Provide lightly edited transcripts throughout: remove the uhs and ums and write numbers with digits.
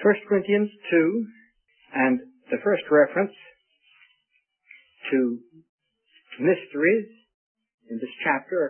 1 Corinthians 2, and the first reference to mysteries in this chapter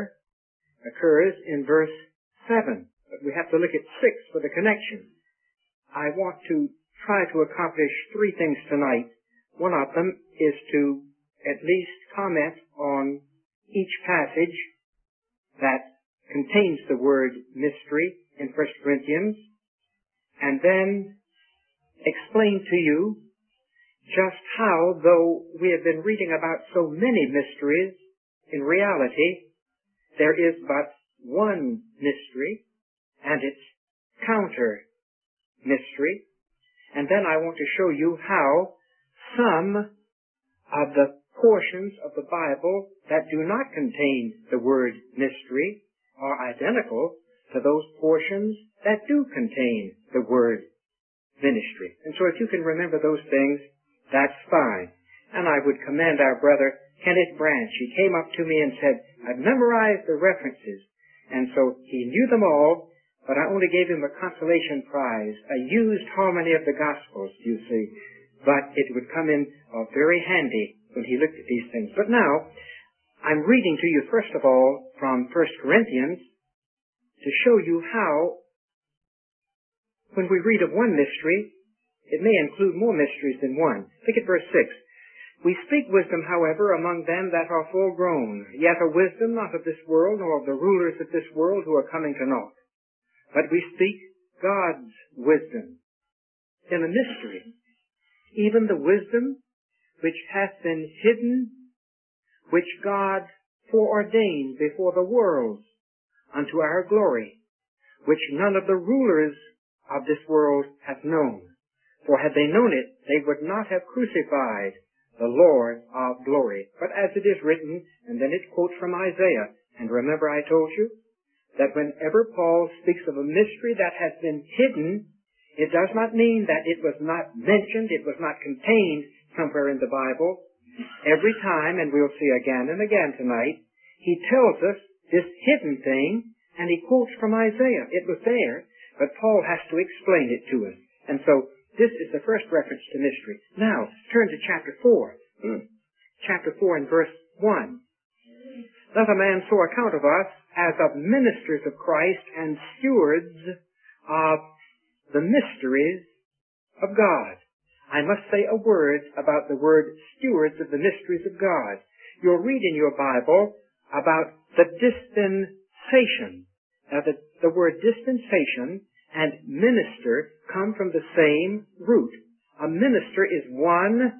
occurs in verse 7. But we have to look at 6 for the connection. I want to try to accomplish 3 things tonight. One of them is to at least comment on each passage that contains the word mystery in 1 Corinthians, and then explain to you just how, though we have been reading about so many mysteries, in reality, there is but one mystery, and its counter mystery. And then I want to show you how some of the portions of the Bible that do not contain the word mystery are identical to those portions that do contain the word ministry. And so if you can remember those things, that's fine. And I would commend our brother Kenneth Branch. He came up to me and said, I've memorized the references. And so he knew them all, but I only gave him a consolation prize, a used harmony of the Gospels, you see. But it would come in very handy when he looked at these things. But now, I'm reading to you, first of all, from 1 Corinthians, to show you how, when we read of one mystery, it may include more mysteries than one. Look at verse 6. We speak wisdom, however, among them that are full grown, yet a wisdom not of this world, nor of the rulers of this world who are coming to naught. But we speak God's wisdom in a mystery, even the wisdom which hath been hidden, which God foreordained before the world unto our glory, which none of the rulers of this world hath known. For had they known it, they would not have crucified the Lord of glory. But as it is written, and then it quotes from Isaiah, and remember I told you that whenever Paul speaks of a mystery that has been hidden, it does not mean that it was not mentioned, it was not contained somewhere in the Bible. Every time, and we'll see again and again tonight, he tells us this hidden thing, and he quotes from Isaiah. It was there, but Paul has to explain it to us. And so, this is the first reference to mystery. Now, turn to chapter 4. Chapter 4 and verse 1. Let a man so account of us as of ministers of Christ and stewards of the mysteries of God. I must say a word about the word stewards of the mysteries of God. You'll read in your Bible about the dispensation. Now, the word dispensation and minister come from the same root. A minister is one,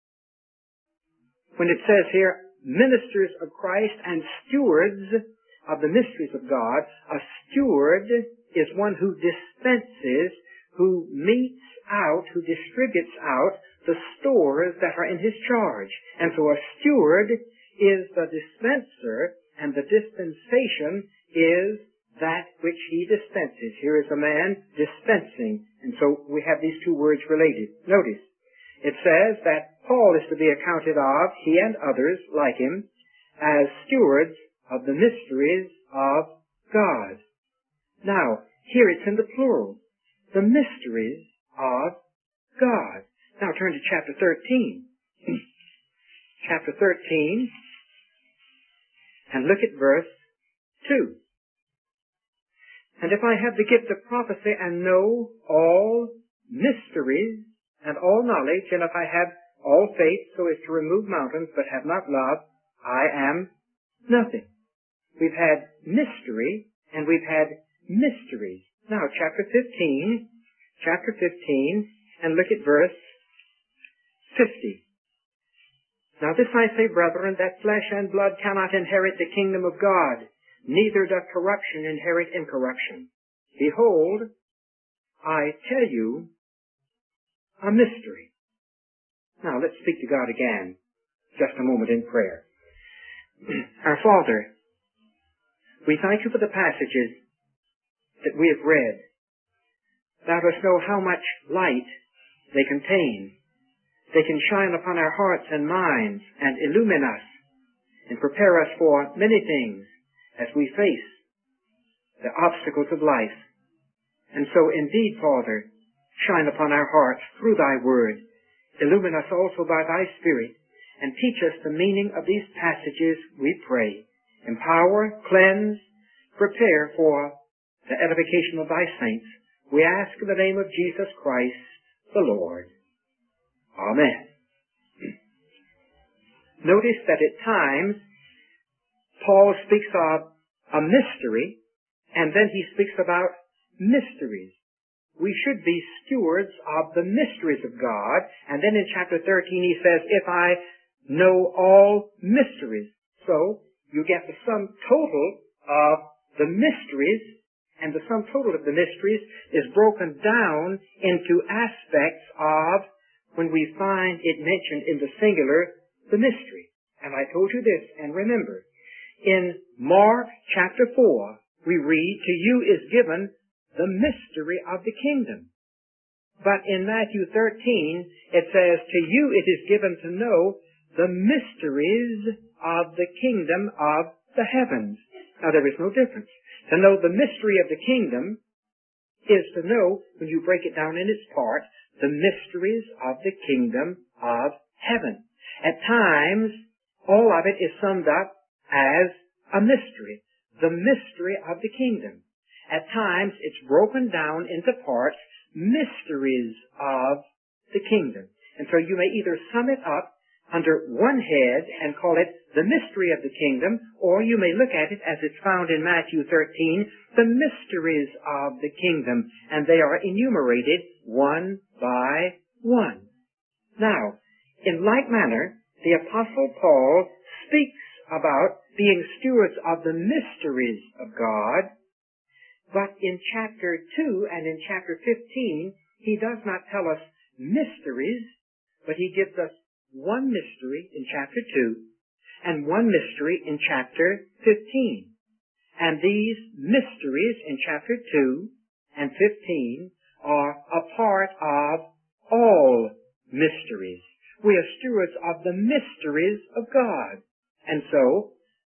when it says here, ministers of Christ and stewards of the mysteries of God, a steward is one who dispenses, who metes out, who distributes out the stores that are in his charge. And so a steward is the dispenser, and the dispensation is that which he dispenses. Here is a man dispensing. And so we have these two words related. Notice, it says that Paul is to be accounted of, he and others like him, as stewards of the mysteries of God. Now, here it's in the plural. The mysteries of God. Now turn to chapter 13. Chapter 13, and look at verse 2. And if I have the gift of prophecy and know all mysteries and all knowledge, and if I have all faith so as to remove mountains, but have not love, I am nothing. We've had mystery, and we've had mysteries. Now, chapter 15, and look at verse 50. Now this I say, brethren, that flesh and blood cannot inherit the kingdom of God, neither doth corruption inherit incorruption. Behold, I tell you a mystery. Now let's speak to God again, just a moment in prayer. Our Father, we thank you for the passages that we have read. Thou dost know how much light they contain. They can shine upon our hearts and minds and illumine us and prepare us for many things as we face the obstacles of life. And so indeed, Father, shine upon our hearts through thy word. Illumine us also by thy Spirit, and teach us the meaning of these passages, we pray. Empower, cleanse, prepare for the edification of thy saints. We ask in the name of Jesus Christ, the Lord. Amen. Notice that at times, Paul speaks of a mystery, and then he speaks about mysteries. We should be stewards of the mysteries of God. And then in chapter 13 he says, if I know all mysteries. So you get the sum total of the mysteries, and the sum total of the mysteries is broken down into aspects of, when we find it mentioned in the singular, the mystery. And I told you this, and remember, in Mark chapter 4, we read, to you is given the mystery of the kingdom. But in Matthew 13, it says, to you it is given to know the mysteries of the kingdom of the heavens. Now there is no difference. To know the mystery of the kingdom is to know, when you break it down in its parts, the mysteries of the kingdom of heaven. At times, all of it is summed up as a mystery. The mystery of the kingdom. At times, it's broken down into parts, mysteries of the kingdom. And so you may either sum it up under one head and call it the mystery of the kingdom, or you may look at it as it's found in Matthew 13, the mysteries of the kingdom, and they are enumerated one by one. Now, in like manner, the Apostle Paul speaks about being stewards of the mysteries of God, but in chapter 2 and in chapter 15, he does not tell us mysteries, but he gives us one mystery in chapter 2 and one mystery in chapter 15. And these mysteries in chapter 2 and 15 are a part of all mysteries. We are stewards of the mysteries of God. And so,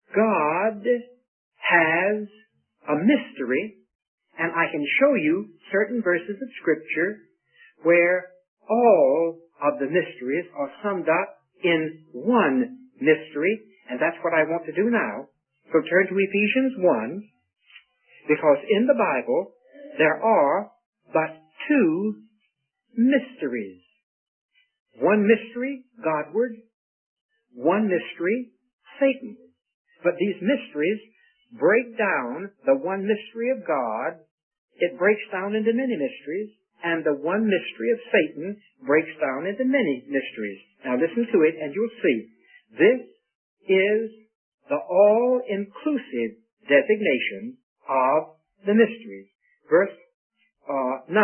God has a mystery, and I can show you certain verses of Scripture where all of the mysteries are summed up in one mystery, and that's what I want to do now. So turn to Ephesians 1, because in the Bible there are but two mysteries. One mystery, Godward. One mystery, Satan. But these mysteries break down the one mystery of God. It breaks down into many mysteries, and the one mystery of Satan breaks down into many mysteries. Now listen to it, and you'll see. This is the all-inclusive designation of the mysteries. Verse 9.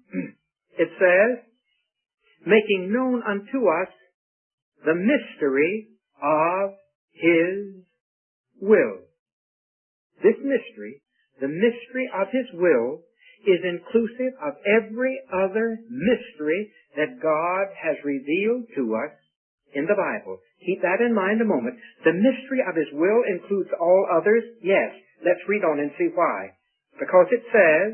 It says, making known unto us the mystery of His will. This mystery, the mystery of His will, is inclusive of every other mystery that God has revealed to us in the Bible. Keep that in mind a moment. The mystery of His will includes all others? Yes. Let's read on and see why. Because it says,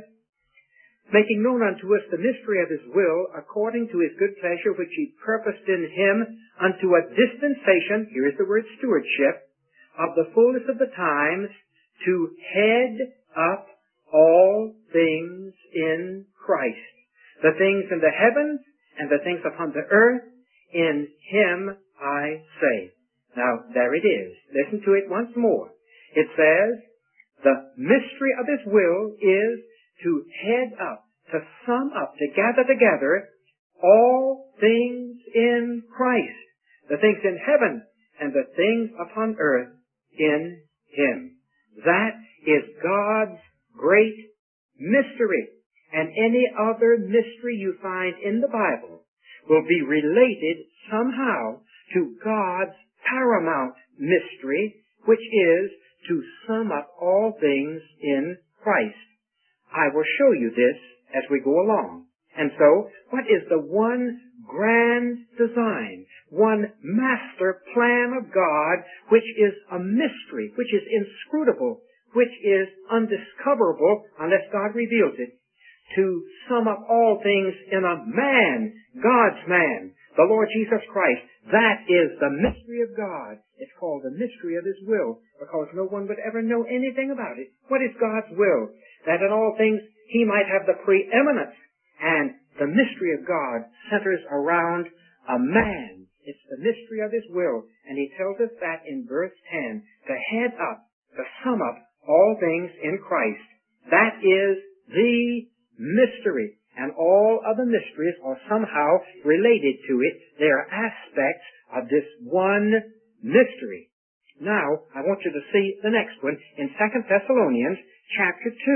making known unto us the mystery of His will, according to His good pleasure, which He purposed in Him unto a dispensation, here is the word stewardship, of the fullness of the times, to head up all things in Christ. The things in the heavens and the things upon the earth, in Him I say. Now, there it is. Listen to it once more. It says, the mystery of His will is to head up, to sum up, to gather together all things in Christ. The things in heaven and the things upon earth in Him. That is God's great mystery. And any other mystery you find in the Bible will be related somehow to God's paramount mystery, which is to sum up all things in Christ. I will show you this as we go along. And so, what is the one grand design, one master plan of God, which is a mystery, which is inscrutable, which is undiscoverable unless God reveals it? to sum up all things in a man, God's man, the Lord Jesus Christ. That is the mystery of God. It's called the mystery of His will, because no one would ever know anything about it. What is God's will? That in all things He might have the preeminence. And the mystery of God centers around a man. It's the mystery of His will. And He tells us that in verse 10, to head up, to sum up all things in Christ. That is the mystery. And all other mysteries are somehow related to it. They are aspects of this one mystery. Now, I want you to see the next one in 2 Thessalonians chapter 2.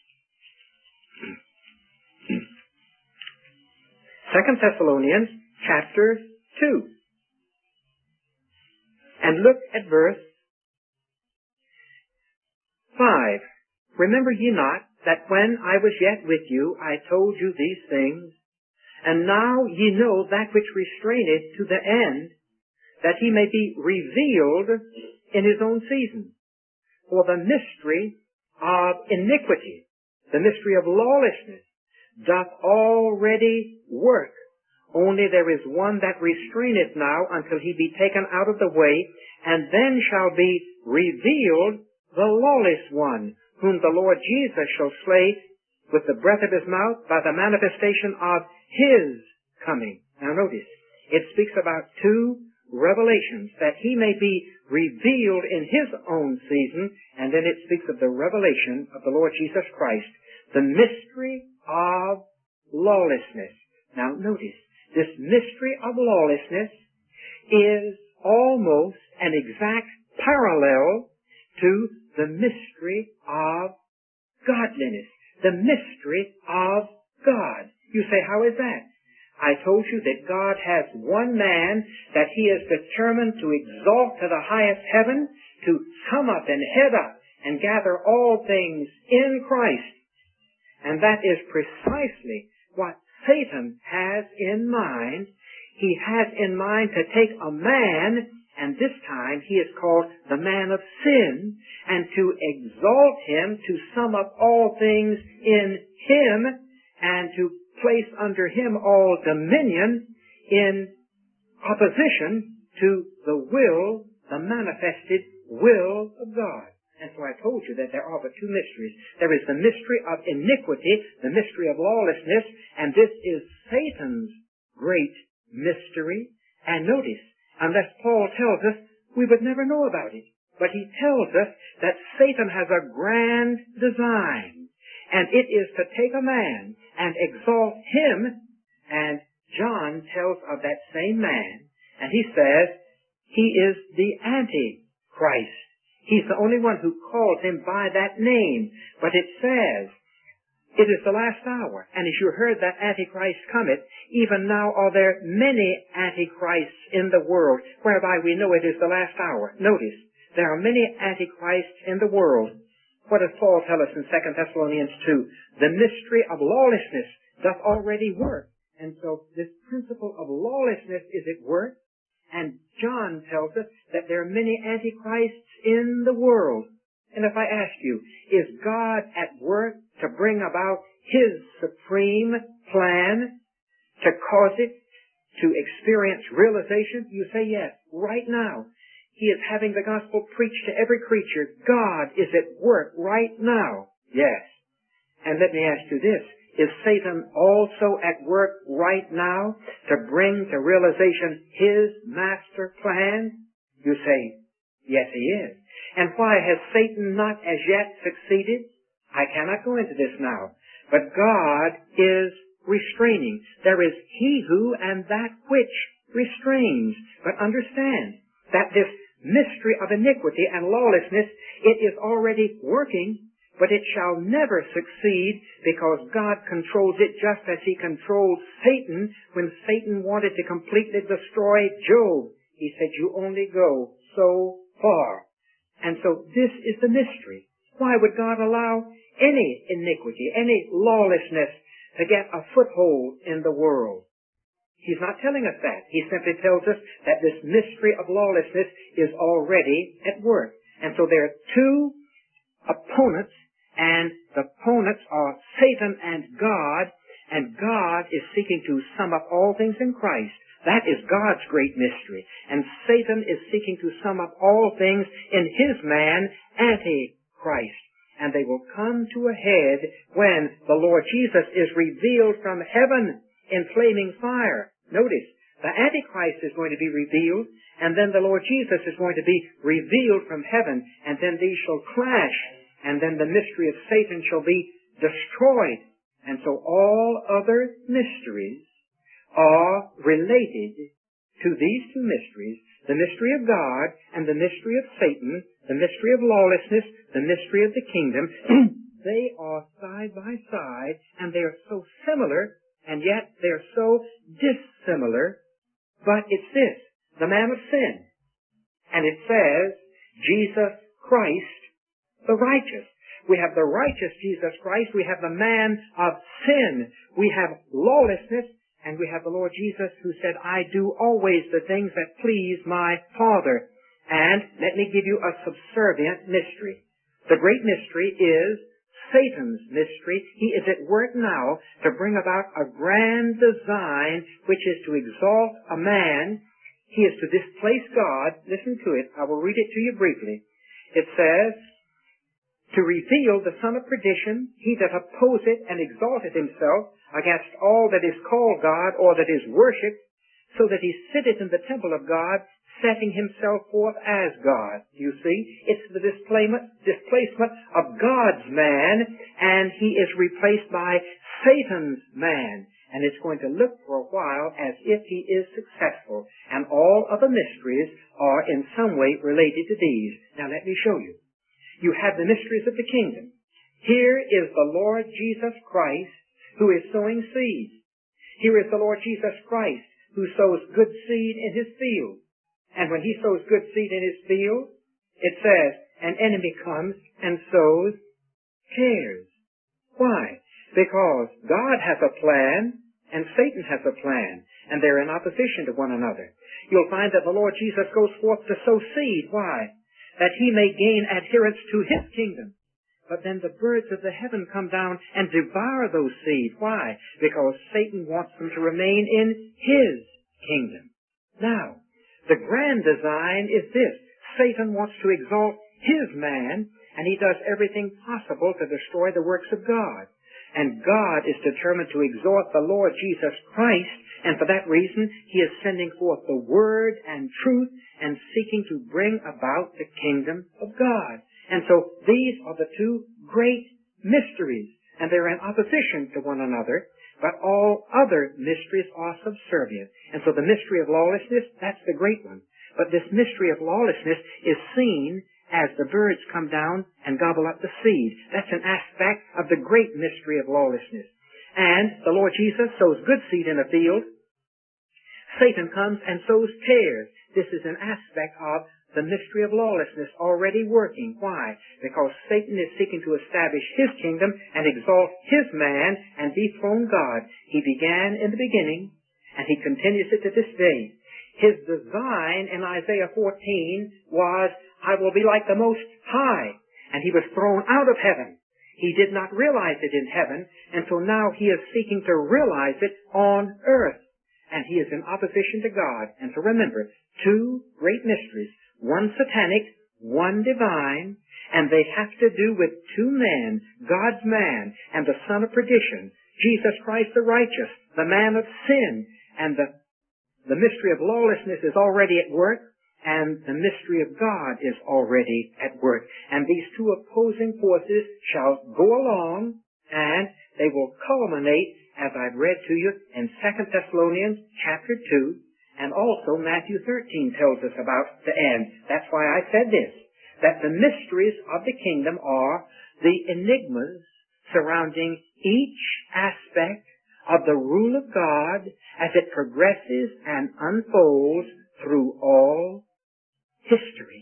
2 Thessalonians chapter 2. And look at verse 5. Remember ye not that when I was yet with you, I told you these things, and now ye know that which restraineth to the end, that he may be revealed in his own season. For the mystery of iniquity, the mystery of lawlessness, doth already work. Only there is one that restraineth now until he be taken out of the way, and then shall be revealed the lawless one, whom the Lord Jesus shall slay with the breath of his mouth by the manifestation of his coming. Now notice, it speaks about two revelations, that he may be revealed in his own season, and then it speaks of the revelation of the Lord Jesus Christ, the mystery of lawlessness. Now notice, this mystery of lawlessness is almost an exact parallel to the mystery of godliness, the mystery of God. You say, how is that? I told you that God has one man that He is determined to exalt to the highest heaven, to sum up and head up and gather all things in Christ. And that is precisely what Satan has in mind. He has in mind to take a man, and this time he is called the man of sin, and to exalt him, to sum up all things in him, and to place under him all dominion in opposition to the will, the manifested will of God. And so I told you that there are but two mysteries. There is the mystery of iniquity, the mystery of lawlessness, and this is Satan's great mystery. And notice, unless Paul tells us, we would never know about it. But he tells us that Satan has a grand design, and it is to take a man and exalt him. And John tells of that same man, and he says he is the Antichrist. He's the only one who calls him by that name. But it says, it is the last hour. And as you heard that Antichrist cometh, even now are there many Antichrists in the world, whereby we know it is the last hour. Notice, there are many Antichrists in the world. What does Paul tell us in 2 Thessalonians 2? The mystery of lawlessness doth already work. And so this principle of lawlessness is at work. And John tells us that there are many Antichrists in the world. And if I ask you, is God at work to bring about His supreme plan, to cause it to experience realization? You say yes. Right now, He is having the gospel preached to every creature. God is at work right now. Yes. And let me ask you this. Is Satan also at work right now to bring to realization his master plan? You say, yes, he is. And why has Satan not as yet succeeded? I cannot go into this now. But God is restraining. There is he who and that which restrains. But understand that this mystery of iniquity and lawlessness, it is already working. But it shall never succeed because God controls it just as He controlled Satan when Satan wanted to completely destroy Job. He said, you only go so far. And so this is the mystery. Why would God allow any iniquity, any lawlessness to get a foothold in the world? He's not telling us that. He simply tells us that this mystery of lawlessness is already at work. And so there are two opponents and the opponents are Satan and God is seeking to sum up all things in Christ. That is God's great mystery. And Satan is seeking to sum up all things in his man, Antichrist. And they will come to a head when the Lord Jesus is revealed from heaven in flaming fire. Notice, the Antichrist is going to be revealed, and then the Lord Jesus is going to be revealed from heaven, and then these shall clash, and then the mystery of Satan shall be destroyed. And so all other mysteries are related to these two mysteries, the mystery of God and the mystery of Satan, the mystery of lawlessness, the mystery of the kingdom. They are side by side, and they are so similar, and yet they're so dissimilar. But it's this, the man of sin. And it says, Jesus Christ, the righteous. We have the righteous Jesus Christ. We have the man of sin. We have lawlessness. And we have the Lord Jesus who said, I do always the things that please my Father. And let me give you a subservient mystery. The great mystery is Satan's mystery. He is at work now to bring about a grand design which is to exalt a man. He is to displace God. Listen to it. I will read it to you briefly. It says, to reveal the son of perdition, he that opposeth and exalteth himself against all that is called God or that is worshipped, so that he sitteth in the temple of God, setting himself forth as God. You see, it's the displacement of God's man, and he is replaced by Satan's man. And it's going to look for a while as if he is successful. And all other mysteries are in some way related to these. Now let me show you. You have the mysteries of the kingdom. Here is the Lord Jesus Christ who is sowing seed. Here is the Lord Jesus Christ who sows good seed in his field. And when he sows good seed in his field, it says, an enemy comes and sows tares. Why? Because God has a plan and Satan has a plan, and they're in opposition to one another. You'll find that the Lord Jesus goes forth to sow seed. Why? That he may gain adherents to his kingdom. But then the birds of the heaven come down and devour those seed. Why? Because Satan wants them to remain in his kingdom. Now, the grand design is this. Satan wants to exalt his man, and he does everything possible to destroy the works of God. And God is determined to exalt the Lord Jesus Christ, and for that reason, he is sending forth the word and truth and seeking to bring about the kingdom of God. And so these are the two great mysteries, and they're in opposition to one another, but all other mysteries are subservient. And so the mystery of lawlessness, that's the great one. But this mystery of lawlessness is seen as the birds come down and gobble up the seed. That's an aspect of the great mystery of lawlessness. And the Lord Jesus sows good seed in a field. Satan comes and sows tares. This is an aspect of the mystery of lawlessness already working. Why? Because Satan is seeking to establish his kingdom and exalt his man and dethrone God. He began in the beginning, and he continues it to this day. His design in Isaiah 14 was, I will be like the Most High. And he was thrown out of heaven. He did not realize it in heaven, and so now he is seeking to realize it on earth. And he is in opposition to God. And so remember, two great mysteries, one satanic, one divine, and they have to do with two men, God's man and the son of perdition, Jesus Christ the righteous, the man of sin, and the mystery of lawlessness is already at work, and the mystery of God is already at work. And these two opposing forces shall go along, and they will culminate, as I've read to you, in 2 Thessalonians chapter 2, and also Matthew 13 tells us about the end. That's why I said this, that the mysteries of the kingdom are the enigmas surrounding each aspect of the rule of God as it progresses and unfolds through all history.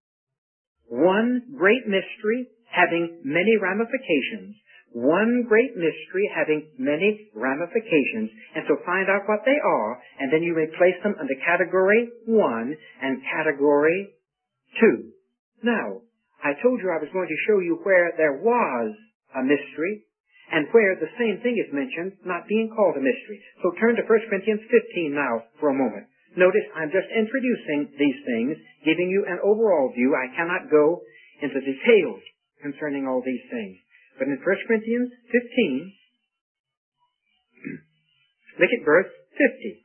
One great mystery having many ramifications. One great mystery having many ramifications. And so find out what they are, and then you may place them under category 1 and category 2. Now, I told you I was going to show you where there was a mystery, and where the same thing is mentioned, not being called a mystery. So turn to 1 Corinthians 15 now for a moment. Notice I'm just introducing these things, giving you an overall view. I cannot go into details concerning all these things. But in 1 Corinthians 15, look at verse 50.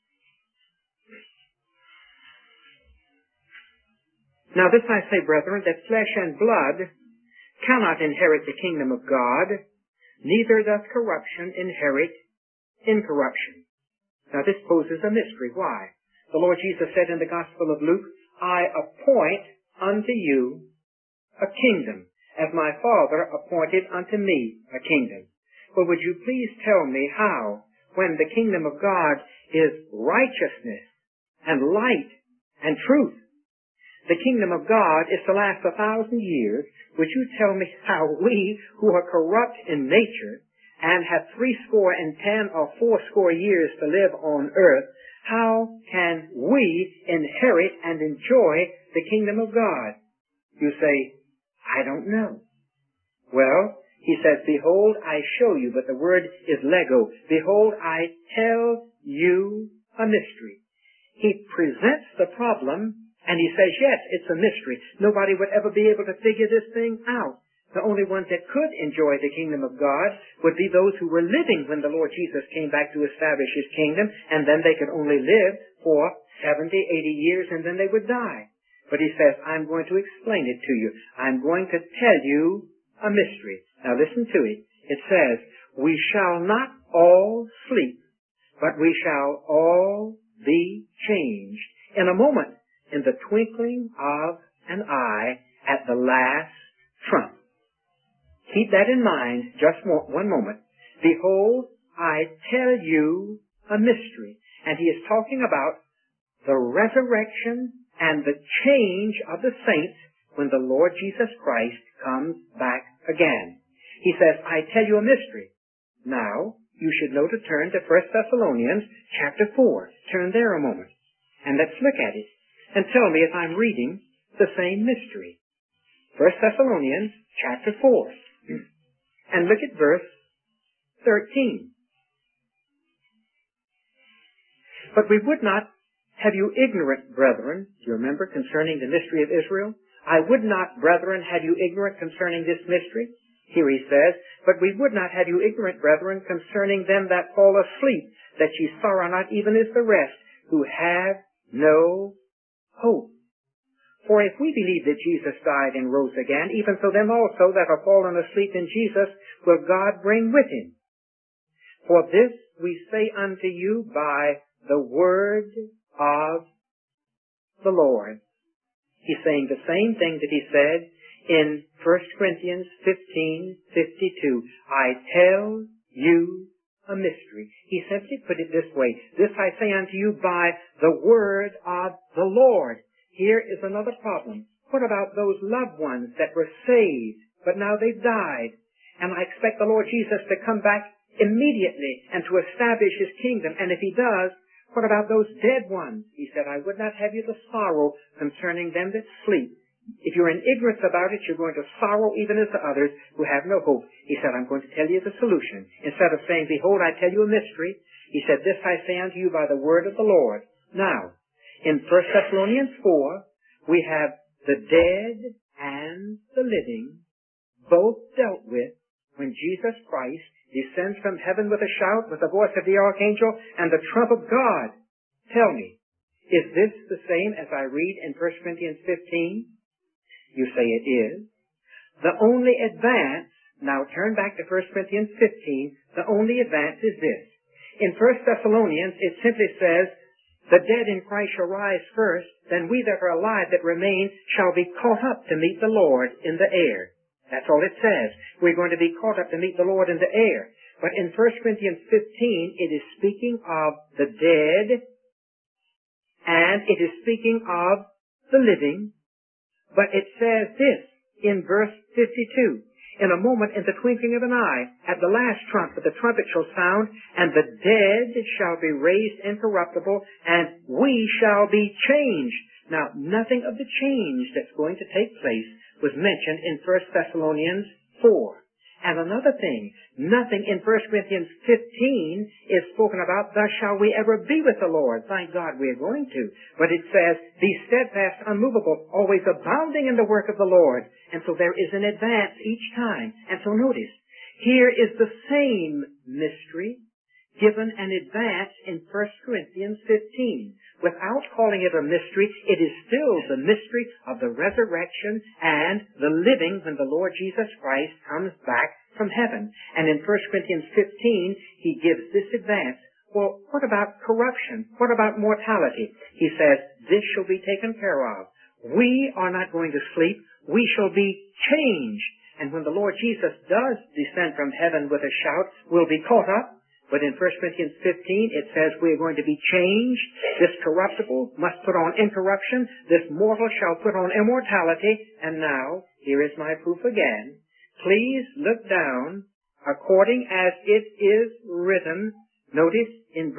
Now this I say, brethren, that flesh and blood cannot inherit the kingdom of God, neither doth corruption inherit incorruption. Now this poses a mystery. Why? The Lord Jesus said in the Gospel of Luke, I appoint unto you a kingdom, as my Father appointed unto me a kingdom. Well, would you please tell me how, when the kingdom of God is righteousness and light and truth, the kingdom of God is to last 1,000 years, would you tell me how we, who are corrupt in nature, and have 70 or 80 years to live on earth, how can we inherit and enjoy the kingdom of God? You say, I don't know. Well, he says, behold, I show you, but the word is lego. Behold, I tell you a mystery. He presents the problem, and he says, yes, it's a mystery. Nobody would ever be able to figure this thing out. The only ones that could enjoy the kingdom of God would be those who were living when the Lord Jesus came back to establish his kingdom, and then they could only live for 70, 80 years, and then they would die. But he says, I'm going to explain it to you. I'm going to tell you a mystery. Now listen to it. It says, we shall not all sleep, but we shall all be changed in a moment, in the twinkling of an eye, at the last trump. Keep that in mind just one moment. Behold, I tell you a mystery. And he is talking about the resurrection and the change of the saints when the Lord Jesus Christ comes back again. He says, I tell you a mystery. Now, you should know to turn to 1 Thessalonians chapter 4. Turn there a moment. And let's look at it. And tell me if I'm reading the same mystery. 1 Thessalonians chapter 4. And look at verse 13. But we would not have you ignorant, brethren. Do you remember concerning the mystery of Israel? I would not, brethren, have you ignorant concerning this mystery. Here he says, but we would not have you ignorant, brethren, concerning them that fall asleep, that ye sorrow not even as the rest, who have no hope. For if we believe that Jesus died and rose again, even so them also that are fallen asleep in Jesus will God bring with him. For this we say unto you by the word of the Lord. He's saying the same thing that he said in 1 Corinthians 15:52. I tell you a mystery. He simply put it this way. This I say unto you by the word of the Lord. Here is another problem. What about those loved ones that were saved, but now they've died? And I expect the Lord Jesus to come back immediately and to establish his kingdom. And if he does, what about those dead ones? He said, I would not have you to sorrow concerning them that sleep. If you're in ignorance about it, you're going to sorrow even as the others who have no hope. He said, I'm going to tell you the solution. Instead of saying, behold, I tell you a mystery, he said, this I say unto you by the word of the Lord. Now, in 1 Thessalonians 4, we have the dead and the living both dealt with when Jesus Christ descends from heaven with a shout, with the voice of the archangel, and the trump of God. Tell me, is this the same as I read in 1 Corinthians 15? You say it is. The only advance, now turn back to 1 Corinthians 15, the only advance is this. In 1 Thessalonians, it simply says, the dead in Christ shall rise first, then we that are alive that remain shall be caught up to meet the Lord in the air. That's all it says. We're going to be caught up to meet the Lord in the air. But in 1 Corinthians 15, it is speaking of the dead, and it is speaking of the living. But it says this in verse 52. In a moment, in the twinkling of an eye, at the last trumpet, the trumpet shall sound, and the dead shall be raised incorruptible, and we shall be changed. Now, nothing of the change that's going to take place was mentioned in 1 Thessalonians 4. And another thing, nothing in 1 Corinthians 15 is spoken about, thus shall we ever be with the Lord. Thank God we are going to. But it says, be steadfast, unmovable, always abounding in the work of the Lord. And so there is an advance each time. And so notice, here is the same mystery given an advance in 1 Corinthians 15. Without calling it a mystery, it is still the mystery of the resurrection and the living when the Lord Jesus Christ comes back from heaven. And in 1 Corinthians 15, he gives this advance. Well, what about corruption? What about mortality? He says, this shall be taken care of. We are not going to sleep. We shall be changed. And when the Lord Jesus does descend from heaven with a shout, we'll be caught up. But in 1 Corinthians 15, it says we are going to be changed. This corruptible must put on incorruption. This mortal shall put on immortality. And now, here is my proof again. Please look down according as it is written. Notice in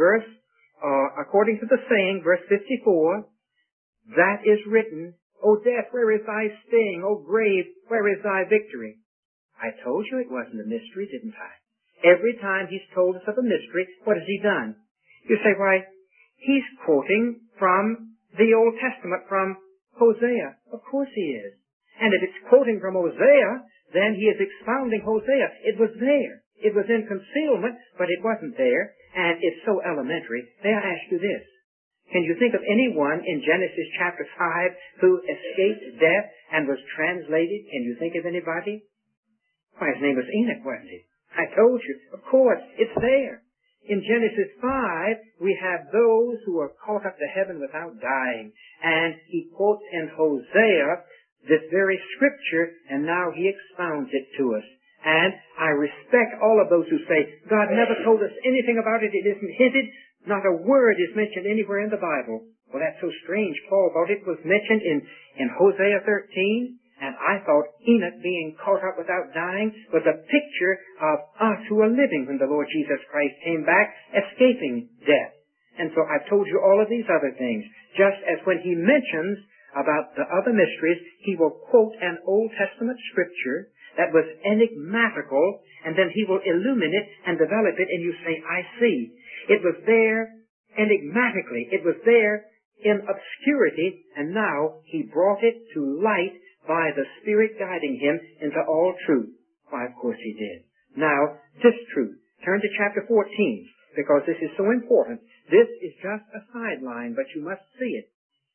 according to the saying, verse 54, that is written, O death, where is thy sting? O grave, where is thy victory? I told you it wasn't a mystery, didn't I? Every time he's told us of a mystery, what has he done? You say, why, he's quoting from the Old Testament, from Hosea. Of course he is. And if it's quoting from Hosea, then he is expounding Hosea. It was there. It was in concealment, but it wasn't there. And it's so elementary. May I ask you this? Can you think of anyone in Genesis chapter 5 who escaped death and was translated? Can you think of anybody? Why, his name was Enoch, wasn't it? I told you. Of course, it's there. In Genesis 5, we have those who are caught up to heaven without dying. And he quotes in Hosea this very scripture, and now he expounds it to us. And I respect all of those who say, God never told us anything about it. It isn't hinted. Not a word is mentioned anywhere in the Bible. Well, that's so strange. Paul thought it was mentioned in Hosea 13. And I thought Enoch being caught up without dying was a picture of us who are living when the Lord Jesus Christ came back, escaping death. And so I've told you all of these other things. Just as when he mentions about the other mysteries, he will quote an Old Testament scripture that was enigmatical, and then he will illumine it and develop it, and you say, I see. It was there enigmatically. It was there in obscurity, and now he brought it to light by the Spirit guiding him into all truth. Why, of course he did. Now, this truth. Turn to chapter 14, because this is so important. This is just a sideline, but you must see it.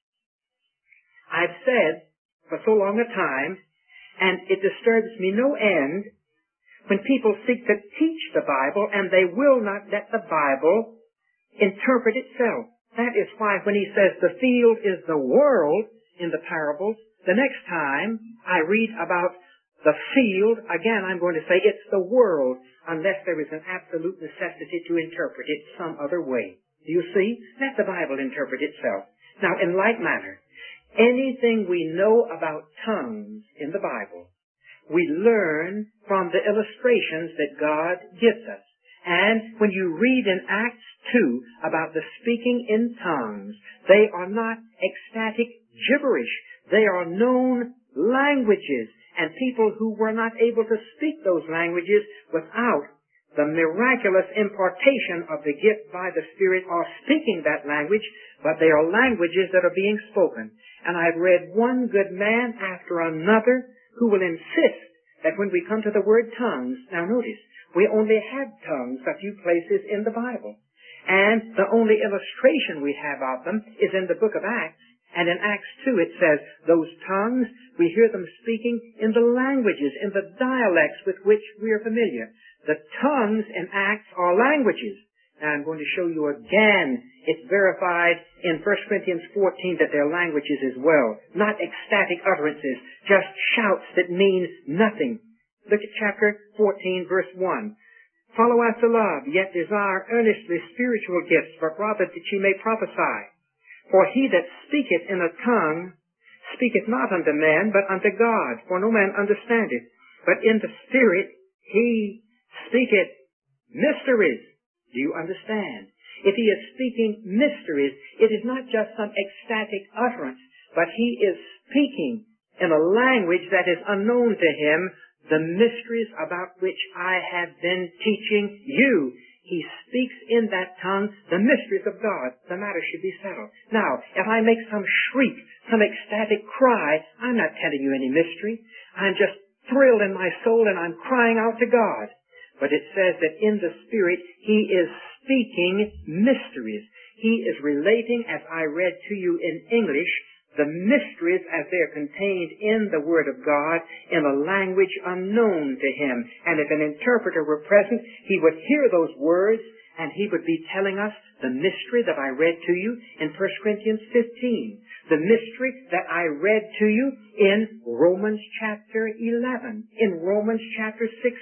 I've said for so long a time, and it disturbs me no end, when people seek to teach the Bible, and they will not let the Bible interpret itself. That is why when he says the field is the world in the parables, the next time I read about the field, again I'm going to say it's the world, unless there is an absolute necessity to interpret it some other way. Do you see? Let the Bible interpret itself. Now, in like manner, anything we know about tongues in the Bible, we learn from the illustrations that God gives us. And when you read in Acts 2 about the speaking in tongues, they are not ecstatic gibberish. They are known languages, and people who were not able to speak those languages without the miraculous impartation of the gift by the Spirit are speaking that language, but they are languages that are being spoken. And I've read one good man after another who will insist that when we come to the word tongues, now notice, we only have tongues a few places in the Bible. And the only illustration we have of them is in the book of Acts. And in Acts 2 it says, those tongues, we hear them speaking in the languages, in the dialects with which we are familiar. The tongues in Acts are languages. Now I'm going to show you again, it's verified in 1 Corinthians 14 that they're languages as well. Not ecstatic utterances, just shouts that mean nothing. Look at chapter 14, verse 1. Follow after love, yet desire earnestly spiritual gifts, but rather that ye may prophesy. For he that speaketh in a tongue speaketh not unto man, but unto God, for no man understandeth. But in the Spirit he speaketh mysteries. Do you understand? If he is speaking mysteries, it is not just some ecstatic utterance, but he is speaking in a language that is unknown to him, the mysteries about which I have been teaching you. He speaks in that tongue the mysteries of God. The matter should be settled. Now, if I make some shriek, some ecstatic cry, I'm not telling you any mystery. I'm just thrilled in my soul and I'm crying out to God. But it says that in the Spirit, He is speaking mysteries. He is relating, as I read to you in English, the mysteries as they're contained in the Word of God in a language unknown to him. And if an interpreter were present, he would hear those words and he would be telling us the mystery that I read to you in 1 Corinthians 15. The mystery that I read to you in Romans chapter 11, in Romans chapter 16.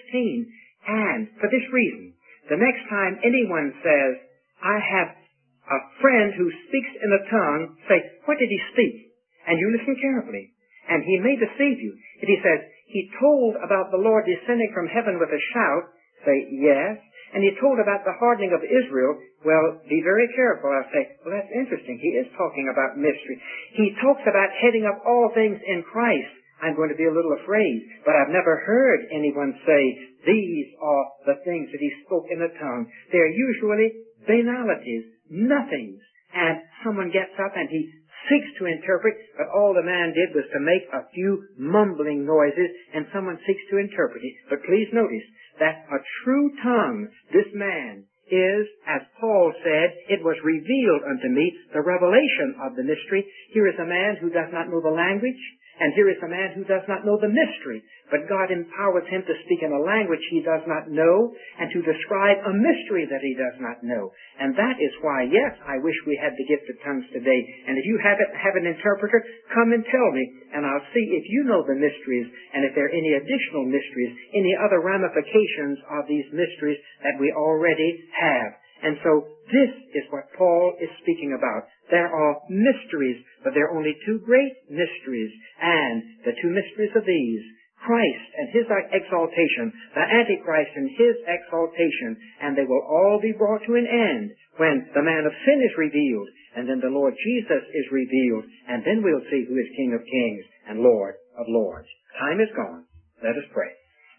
And for this reason, the next time anyone says, I have a friend who speaks in a tongue, say, what did he speak? And you listen carefully. And he may deceive you. If he says, he told about the Lord descending from heaven with a shout, say, yes. And he told about the hardening of Israel, well, be very careful. I'll say, well, that's interesting. He is talking about mystery. He talks about heading up all things in Christ. I'm going to be a little afraid, but I've never heard anyone say, these are the things that he spoke in a tongue. They're usually banalities, nothings. And someone gets up and he seeks to interpret, but all the man did was to make a few mumbling noises, and someone seeks to interpret it. But please notice that a true tongue, this man, is, as Paul said, it was revealed unto me, the revelation of the mystery. Here is a man who does not know the language, and here is a man who does not know the mystery. But God empowers him to speak in a language he does not know and to describe a mystery that he does not know. And that is why, yes, I wish we had the gift of tongues today. And if you have an interpreter, come and tell me, and I'll see if you know the mysteries and if there are any additional mysteries, any other ramifications of these mysteries that we already have. And so this is what Paul is speaking about. There are mysteries, but there are only two great mysteries. And the two mysteries of these, Christ and His exaltation, the Antichrist and His exaltation, and they will all be brought to an end when the man of sin is revealed, and then the Lord Jesus is revealed, and then we'll see who is King of Kings and Lord of Lords. Time is gone. Let us pray.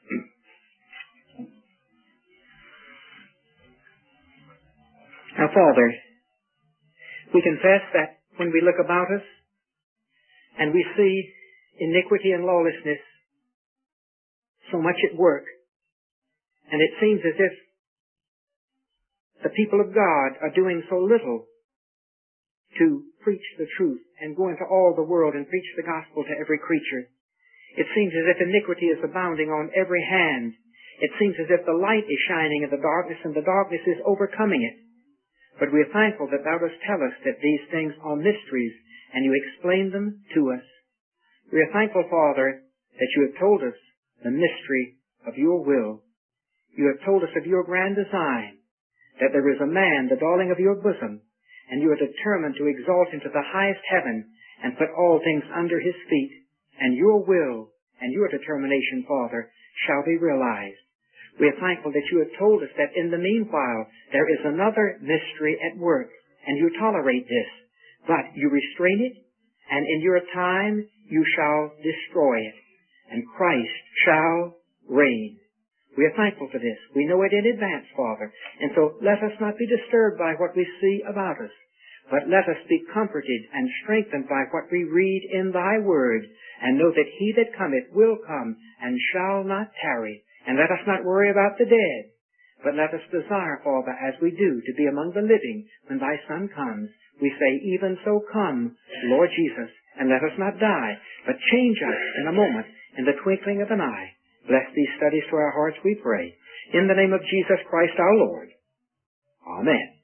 Now, Father, we confess that when we look about us and we see iniquity and lawlessness so much at work, and it seems as if the people of God are doing so little to preach the truth and go into all the world and preach the gospel to every creature. It seems as if iniquity is abounding on every hand. It seems as if the light is shining in the darkness and the darkness is overcoming it. But we are thankful that Thou dost tell us that these things are mysteries, and You explain them to us. We are thankful, Father, that You have told us the mystery of Your will. You have told us of Your grand design, that there is a man, the darling of Your bosom, and You are determined to exalt him to the highest heaven and put all things under his feet, and Your will and Your determination, Father, shall be realized. We are thankful that You have told us that in the meanwhile there is another mystery at work, and You tolerate this. But You restrain it, and in Your time You shall destroy it, and Christ shall reign. We are thankful for this. We know it in advance, Father. And so let us not be disturbed by what we see about us, but let us be comforted and strengthened by what we read in Thy Word, and know that He that cometh will come and shall not tarry. And let us not worry about the dead, but let us desire, Father, as we do, to be among the living when Thy Son comes. We say, even so come, Lord Jesus, and let us not die, but change us in a moment, in the twinkling of an eye. Bless these studies to our hearts, we pray. In the name of Jesus Christ our Lord. Amen.